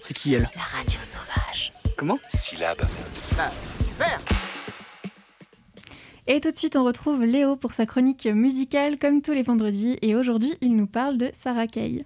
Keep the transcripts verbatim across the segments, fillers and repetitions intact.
C'est qui elle? La radio sauvage. Comment? Syllabe. Bah, c'est super. Et tout de suite, on retrouve Léo pour sa chronique musicale comme tous les vendredis. Et aujourd'hui, il nous parle de Sarah Kay.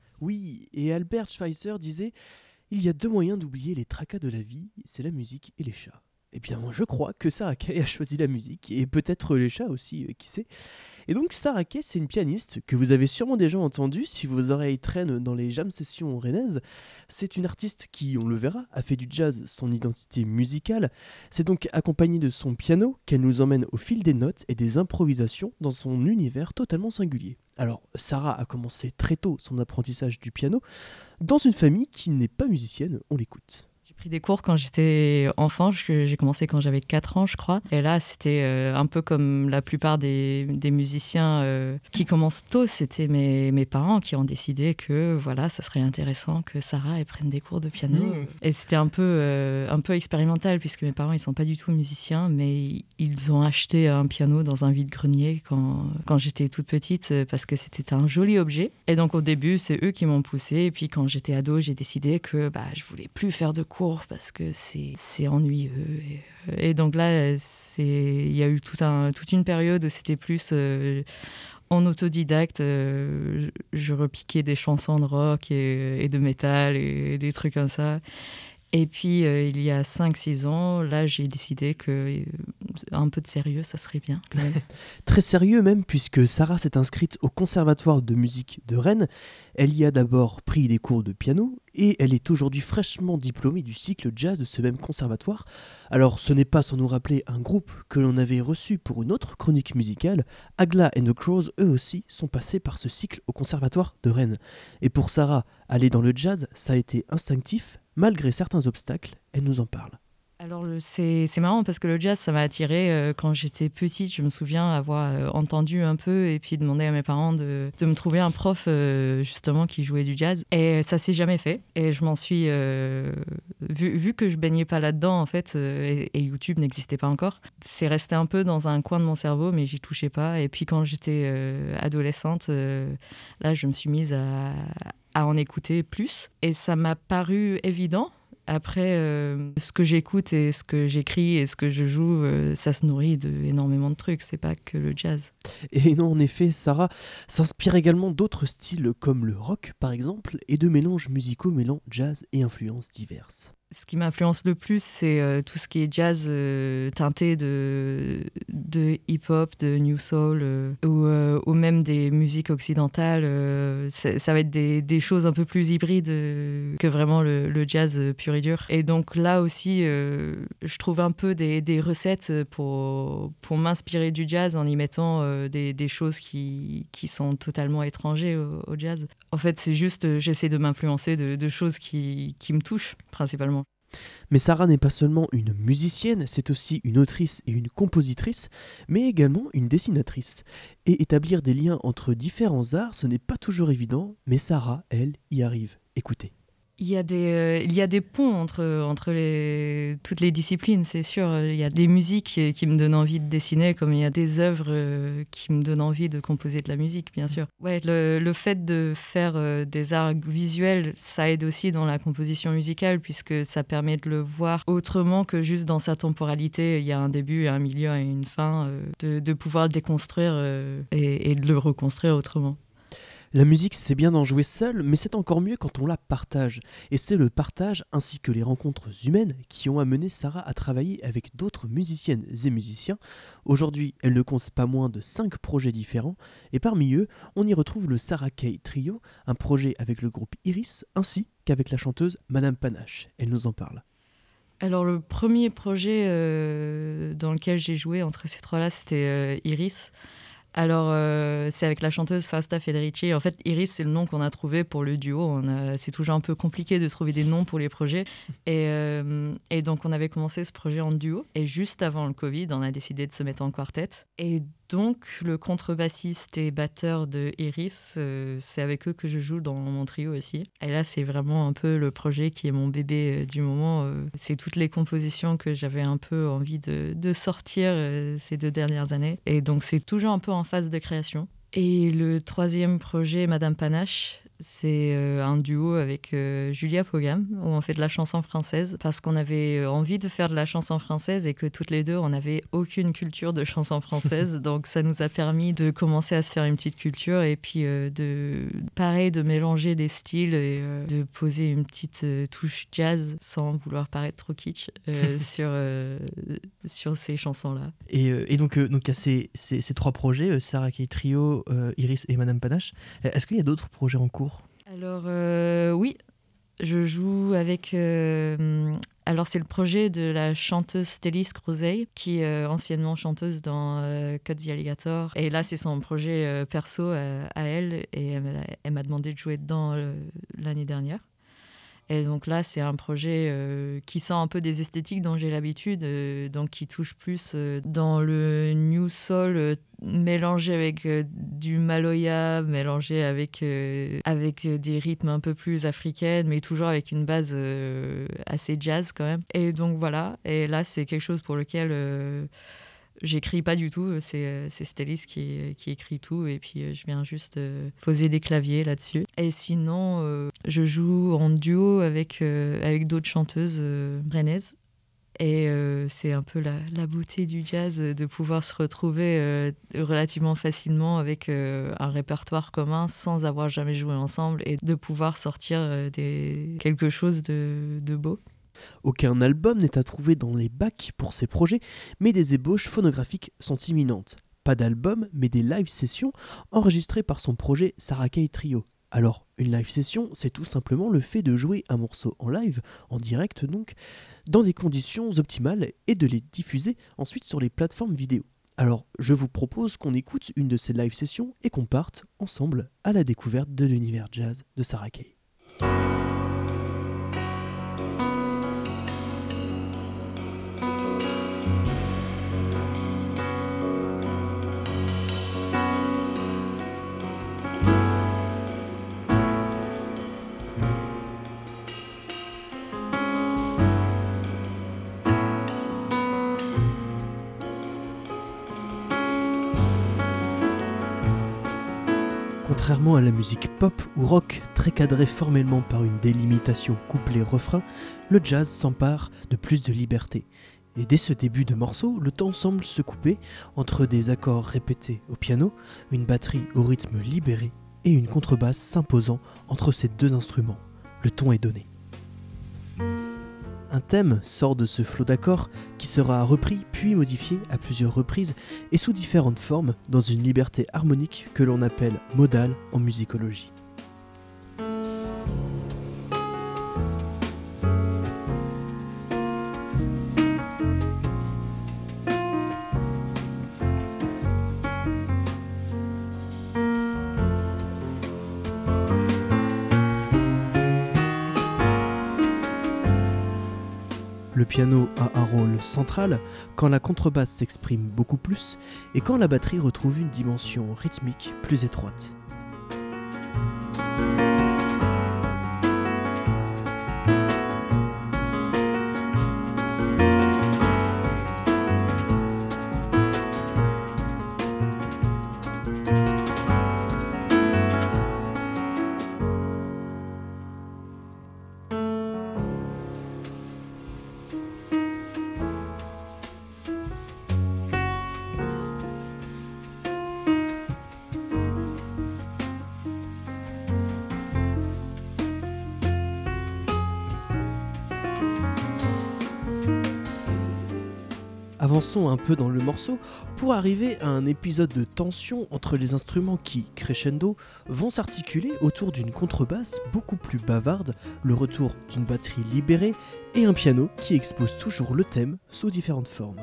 Oui, et Albert Schweitzer disait « Il y a deux moyens d'oublier les tracas de la vie, c'est la musique et les chats ». Eh bien, je crois que Sarah Kay a choisi la musique, et peut-être les chats aussi, euh, qui sait. Et donc, Sarah Kay, c'est une pianiste que vous avez sûrement déjà entendue si vos oreilles traînent dans les jam sessions rennaises. C'est une artiste qui, on le verra, a fait du jazz son identité musicale. C'est donc accompagnée de son piano qu'elle nous emmène au fil des notes et des improvisations dans son univers totalement singulier. Alors, Sarah a commencé très tôt son apprentissage du piano dans une famille qui n'est pas musicienne, on l'écoute. J'ai pris des cours quand j'étais enfant, j'ai commencé quand j'avais quatre ans je crois, et là c'était euh, un peu comme la plupart des, des musiciens euh, qui commencent tôt, c'était mes, mes parents qui ont décidé que voilà, ça serait intéressant que Sarah elle prenne des cours de piano. Mmh. Et c'était un peu, euh, un peu expérimental puisque mes parents ils sont pas du tout musiciens, mais ils ont acheté un piano dans un vide-grenier quand, quand j'étais toute petite parce que c'était un joli objet. Et donc au début c'est eux qui m'ont poussée, et puis quand j'étais ado j'ai décidé que bah, je voulais plus faire de cours parce que c'est, c'est ennuyeux. Et, et donc là, il y a eu tout un, toute une période où c'était plus euh, en autodidacte. Euh, je repiquais des chansons de rock et, et de métal et des trucs comme ça. Et puis, euh, il y a cinq six ans, là, j'ai décidé que euh, un peu de sérieux, ça serait bien. Très sérieux même, puisque Sarah s'est inscrite au Conservatoire de musique de Rennes. Elle y a d'abord pris des cours de piano, et elle est aujourd'hui fraîchement diplômée du cycle jazz de ce même conservatoire. Alors, ce n'est pas sans nous rappeler un groupe que l'on avait reçu pour une autre chronique musicale. Agla and the Crows, eux aussi, sont passés par ce cycle au Conservatoire de Rennes. Et pour Sarah, aller dans le jazz, ça a été instinctif. Malgré certains obstacles, elle nous en parle. Alors le, c'est, c'est marrant parce que le jazz, ça m'a attirée euh, quand j'étais petite. Je me souviens avoir euh, entendu un peu et puis demander à mes parents de, de me trouver un prof euh, justement qui jouait du jazz. Et ça s'est jamais fait. Et je m'en suis... Euh, vu, vu que je baignais pas là-dedans en fait, euh, et, et YouTube n'existait pas encore, c'est resté un peu dans un coin de mon cerveau mais j'y touchais pas. Et puis quand j'étais euh, adolescente, euh, là je me suis mise à... à en écouter plus. Et ça m'a paru évident. Après, euh, ce que j'écoute et ce que j'écris et ce que je joue, euh, ça se nourrit d'énormément de trucs. C'est pas que le jazz. Et non, en effet, Sarah s'inspire également d'autres styles comme le rock, par exemple, et de mélanges musicaux mêlant jazz et influences diverses. Ce qui m'influence le plus, c'est euh, tout ce qui est jazz euh, teinté de, de hip-hop, de new soul, euh, ou, euh, ou même des musiques occidentales. Euh, ça va être des, des choses un peu plus hybrides euh, que vraiment le, le jazz pur et dur. Et donc là aussi, euh, je trouve un peu des, des recettes pour, pour m'inspirer du jazz en y mettant euh, des, des choses qui, qui sont totalement étrangères au, au jazz. En fait, c'est juste, euh, j'essaie de m'influencer de, de choses qui, qui me touchent, principalement. Mais Sarah n'est pas seulement une musicienne, c'est aussi une autrice et une compositrice, mais également une dessinatrice. Et établir des liens entre différents arts, ce n'est pas toujours évident, mais Sarah, elle, y arrive. Écoutez. Il y a des, euh, il y a des ponts entre, entre les, toutes les disciplines, c'est sûr. Il y a des musiques qui me donnent envie de dessiner, comme il y a des œuvres euh, qui me donnent envie de composer de la musique, bien sûr. Ouais, le, le fait de faire euh, des arts visuels, ça aide aussi dans la composition musicale, puisque ça permet de le voir autrement que juste dans sa temporalité. Il y a un début, un milieu et une fin, euh, de, de pouvoir le déconstruire euh, et, et de le reconstruire autrement. La musique, c'est bien d'en jouer seul, mais c'est encore mieux quand on la partage. Et c'est le partage ainsi que les rencontres humaines qui ont amené Sarah à travailler avec d'autres musiciennes et musiciens. Aujourd'hui, elle ne compte pas moins de cinq projets différents, et parmi eux, on y retrouve le Sarah Kay Trio, un projet avec le groupe Iris, ainsi qu'avec la chanteuse Madame Panache. Elle nous en parle. Alors le premier projet euh, dans lequel j'ai joué entre ces trois-là, c'était euh, Iris. Alors, euh, c'est avec la chanteuse Fausta Federici. En fait, Iris, c'est le nom qu'on a trouvé pour le duo. On a, c'est toujours un peu compliqué de trouver des noms pour les projets. Et, euh, et donc, on avait commencé ce projet en duo. Et juste avant le Covid, on a décidé de se mettre en quartet. Et donc, le contrebassiste et batteur de Iris, euh, c'est avec eux que je joue dans mon trio aussi. Et là, c'est vraiment un peu le projet qui est mon bébé euh, du moment. Euh, c'est toutes les compositions que j'avais un peu envie de, de sortir euh, ces deux dernières années. Et donc, c'est toujours un peu en phase de création. Et le troisième projet, Madame Panache, C'est euh, un duo avec euh, Julia Pogam, où on fait de la chanson française, parce qu'on avait envie de faire de la chanson française et que toutes les deux, on n'avait aucune culture de chanson française. Donc ça nous a permis de commencer à se faire une petite culture et puis euh, de, pareil, de mélanger les styles et euh, de poser une petite euh, touche jazz sans vouloir paraître trop kitsch euh, sur, euh, sur ces chansons-là. Et, euh, et donc, euh, donc il y a ces, ces, ces trois projets, euh, Sarah Kay Trio, euh, Iris et Madame Panache. Est-ce qu'il y a d'autres projets en cours ? Alors euh, oui, je joue avec... Euh, alors c'est le projet de la chanteuse Stélis Crozet, qui est euh, anciennement chanteuse dans euh, Cut the Alligator. Et là c'est son projet euh, perso euh, à elle, et elle, elle m'a demandé de jouer dedans euh, l'année dernière. Et donc là, c'est un projet euh, qui sent un peu des esthétiques dont j'ai l'habitude, euh, donc qui touche plus euh, dans le new soul euh, mélangé avec euh, du maloya, mélangé avec, euh, avec des rythmes un peu plus africains, mais toujours avec une base euh, assez jazz quand même. Et donc voilà, et là, c'est quelque chose pour lequel... Euh, J'écris pas du tout, c'est, c'est Stélis qui, qui écrit tout et puis je viens juste poser des claviers là-dessus. Et sinon, euh, je joue en duo avec, euh, avec d'autres chanteuses euh, rennaises. Et euh, c'est un peu la, la beauté du jazz de pouvoir se retrouver euh, relativement facilement avec euh, un répertoire commun sans avoir jamais joué ensemble et de pouvoir sortir euh, des, quelque chose de, de beau. Aucun album n'est à trouver dans les bacs pour ces projets, mais des ébauches phonographiques sont imminentes. Pas d'album, mais des live sessions enregistrées par son projet Sarah Kay Trio. Alors, une live session, c'est tout simplement le fait de jouer un morceau en live, en direct donc, dans des conditions optimales et de les diffuser ensuite sur les plateformes vidéo. Alors, je vous propose qu'on écoute une de ces live sessions et qu'on parte ensemble à la découverte de l'univers jazz de Sarah Kay. Contrairement à la musique pop ou rock, très cadrée formellement par une délimitation couplet-refrain, le jazz s'empare de plus de liberté. Et dès ce début de morceau, le temps semble se couper entre des accords répétés au piano, une batterie au rythme libéré et une contrebasse s'imposant entre ces deux instruments. Le ton est donné. Un thème sort de ce flot d'accords qui sera repris puis modifié à plusieurs reprises et sous différentes formes dans une liberté harmonique que l'on appelle modale en musicologie. Le piano a un rôle central quand la contrebasse s'exprime beaucoup plus et quand la batterie retrouve une dimension rythmique plus étroite. Avançons un peu dans le morceau pour arriver à un épisode de tension entre les instruments qui, crescendo, vont s'articuler autour d'une contrebasse beaucoup plus bavarde, le retour d'une batterie libérée et un piano qui expose toujours le thème sous différentes formes.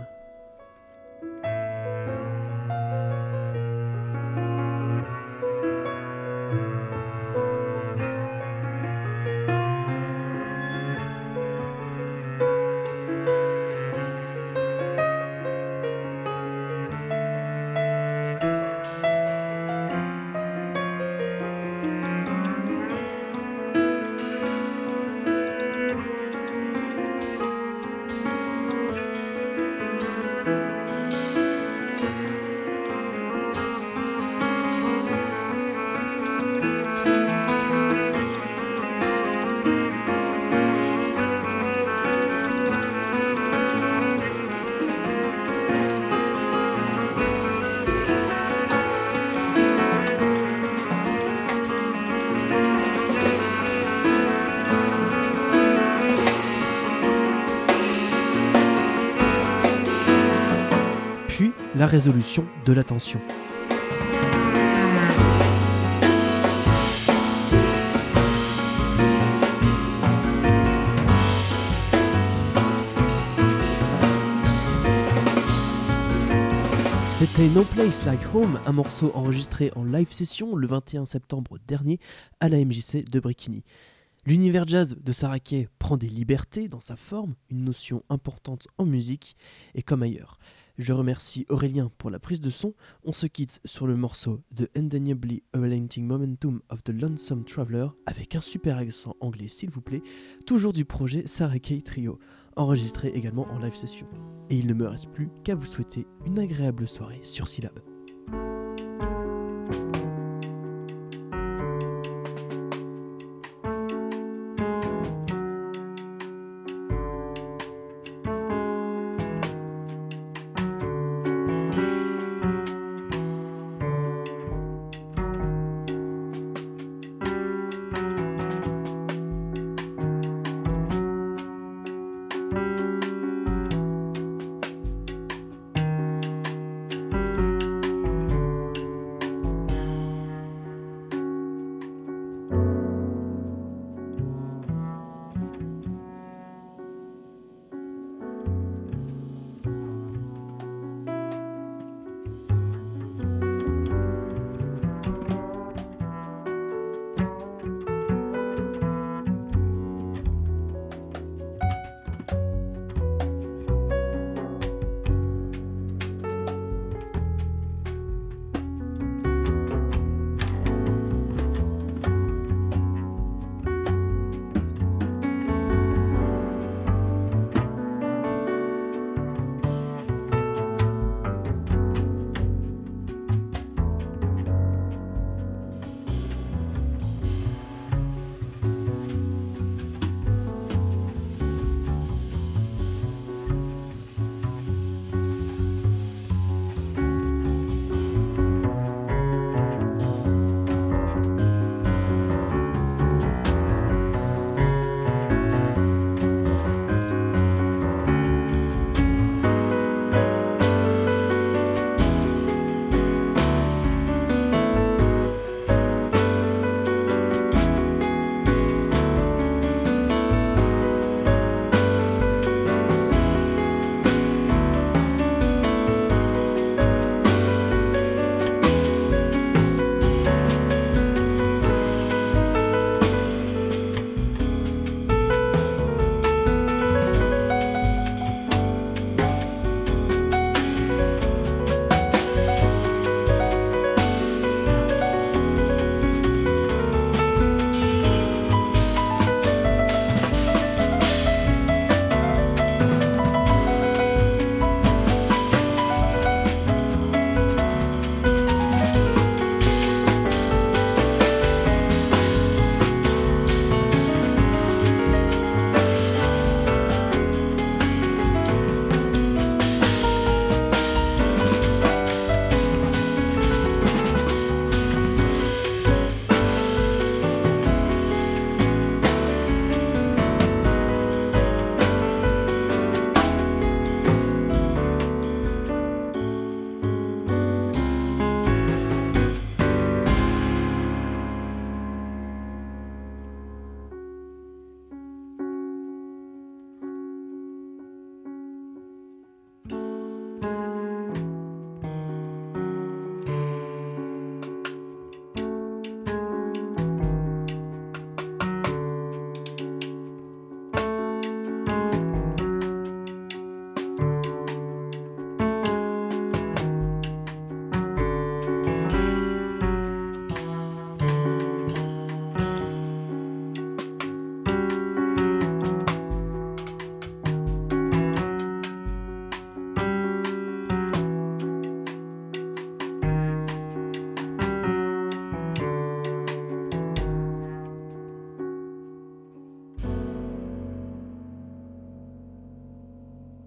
la résolution de la tension. C'était No Place Like Home, un morceau enregistré en live session le vingt et un septembre dernier à la M J C de Bréquigny. L'univers jazz de Sarah Kay prend des libertés dans sa forme, une notion importante en musique et comme ailleurs. Je remercie Aurélien pour la prise de son. On se quitte sur le morceau The Undeniably Relenting Momentum of the Lonesome Traveler avec un super accent anglais s'il vous plaît, toujours du projet Sarah Kay Trio, enregistré également en live session. Et il ne me reste plus qu'à vous souhaiter une agréable soirée sur Syllab.